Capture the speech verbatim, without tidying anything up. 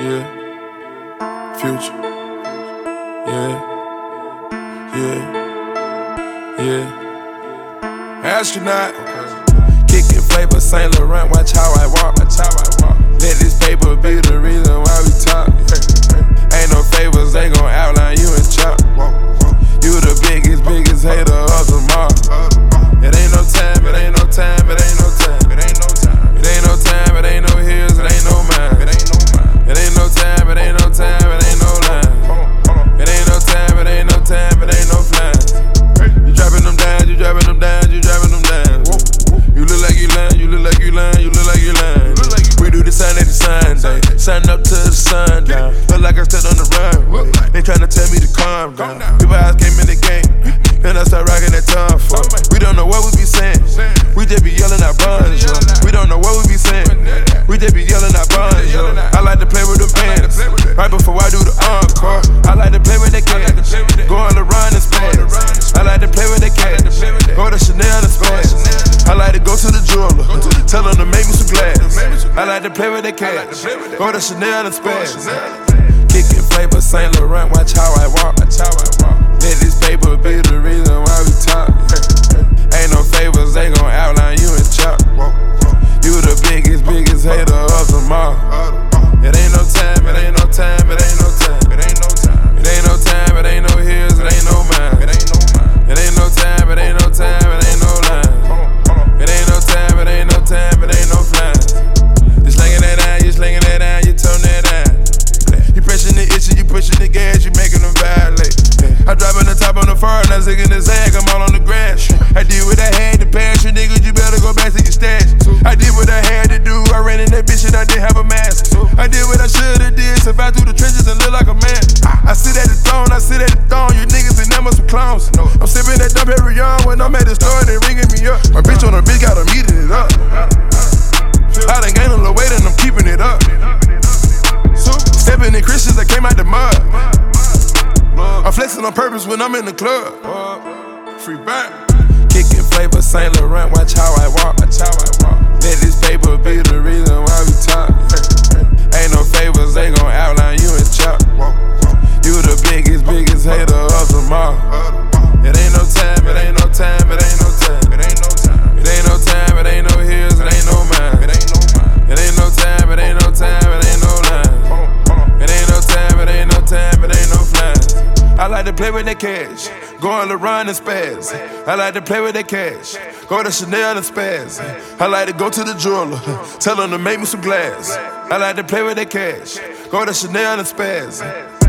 yeah, Future, yeah, yeah, yeah. Astronaut, kicking flavor, Saint Laurent, watch how I walk, watch how I walk. Let this paper be the reason why we talk. Ain't no favors, they gon' outline you and chop. You the biggest, biggest hater of them all. It ain't no time, it ain't no time, it ain't no time, it ain't no time, it ain't no time, it ain't no hills, it ain't no mine, it ain't no mine, it ain't no time, it ain't no time, it ain't no line, it ain't no time, it ain't no time, it ain't no flying. You dropping them down, you dropping them down, you dropping them down. You look like you lying, you look like you lying, you look like you lying. We do the sun at the Sunday, sun up to the sun down. Look like I stood on the run. They tryna tell me to calm down. People eyes came in the game, and I start rocking that tongue for. We don't know what we be saying, we just be yelling our buns, yo. We don't know what we be saying, we just be yelling our buns, yo. I like to play with the bands, right before I do the encore. I like to play with the cats, go on the run and spaz. I like to play with the cats, go to Chanel and spaz. I like to go to the jeweler, tell them to make me some glass. I like to play with the cats, go to Chanel and spaz. Kicking flavor, Saint Laurent, watch how I walk. Let this paper be the reason why we talk. Ain't no favors, they gon' outline you and chop. You the biggest, biggest hater of them all. It ain't no time, it ain't no time, it ain't no time, it ain't no time, it ain't no time, it ain't no hills, it ain't no mine, it ain't no mine, it ain't no time, it ain't no time, it ain't no line, it ain't no time, it ain't no time, it ain't no flying. You slinging that down, you slinging that down, you tone that down. You pressing the itch, you pushing the gas, you making them violate. I drop on the top on the far, now zigging the zag, I'm all on the grass. I did what I had to pass, you niggas, you better go back to your stash. I did what I had to do, I ran in that bitch and I didn't have a mask. I did what I should've did, survived through the trenches and live like a man. I sit at the throne, I sit at the throne, you niggas and them are some clowns. I'm sipping that dumb every on when I'm at the store and they ringing me up. My bitch on the bitch got them eating it up. I done gained a little weight and I'm keeping it up. Stepping in Christians that came out the mud. I'm flexing on purpose when I'm in the club. Free back. Kicking flavor, Saint Laurent, watch how I walk. Let this paper be the reason why we talk. Ain't no favors, they gon' outline you and chop. You the biggest, biggest hater of them all. It ain't no time, it ain't no time, it ain't no time, it ain't no time, it ain't no time, it ain't no hills, it ain't no mine, it ain't no mine, it ain't no time, it ain't no time, it ain't no line, it ain't no time, it ain't no time, it ain't no flying. I like to play with that cash, go on the run and spaz. I like to play with that cash, go to Chanel and spaz. I like to go to the jeweler, tell them to make me some glass. I like to play with that cash, go to Chanel and spaz.